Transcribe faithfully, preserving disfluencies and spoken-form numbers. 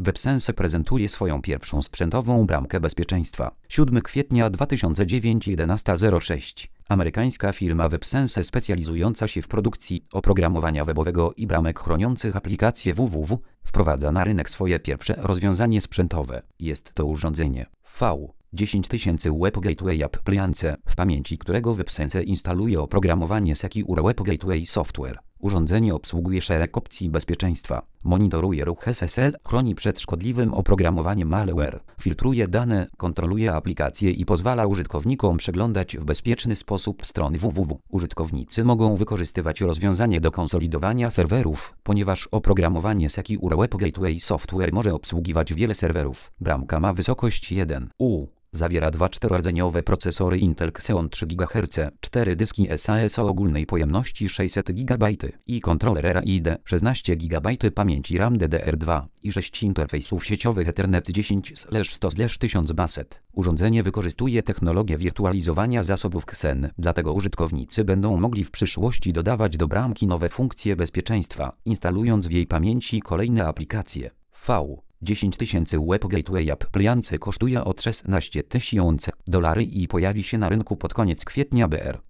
WebSense prezentuje swoją pierwszą sprzętową bramkę bezpieczeństwa. siódmego kwietnia dwa tysiące dziewiątego jedenasta zero sześć. Amerykańska firma WebSense specjalizująca się w produkcji oprogramowania webowego i bramek chroniących aplikacje www wprowadza na rynek swoje pierwsze rozwiązanie sprzętowe. Jest to urządzenie V dziesięć tysięcy Web Gateway Appliance, w pamięci którego WebSense instaluje oprogramowanie Secure Web Gateway Software. Urządzenie obsługuje szereg opcji bezpieczeństwa, monitoruje ruch S S L, chroni przed szkodliwym oprogramowaniem malware, filtruje dane, kontroluje aplikacje i pozwala użytkownikom przeglądać w bezpieczny sposób strony www. Użytkownicy mogą wykorzystywać rozwiązanie do konsolidowania serwerów, ponieważ oprogramowanie Secure Web Gateway Software może obsługiwać wiele serwerów. Bramka ma wysokość jeden U. Zawiera dwa czterorodzeniowe procesory Intel Xeon trzy gigaherce, cztery dyski S A S o ogólnej pojemności sześćset gigabajtów i kontroler R A I D, szesnaście gigabajtów pamięci RAM D D R dwa i sześć interfejsów sieciowych Ethernet dziesięć sto tysiąc baset. Urządzenie wykorzystuje technologię wirtualizowania zasobów Xen, dlatego użytkownicy będą mogli w przyszłości dodawać do bramki nowe funkcje bezpieczeństwa, instalując w jej pamięci kolejne aplikacje. V dziesięć tysięcy Web Gateway Appliance kosztuje od szesnaście tysięcy dolarów i pojawi się na rynku pod koniec kwietnia B R.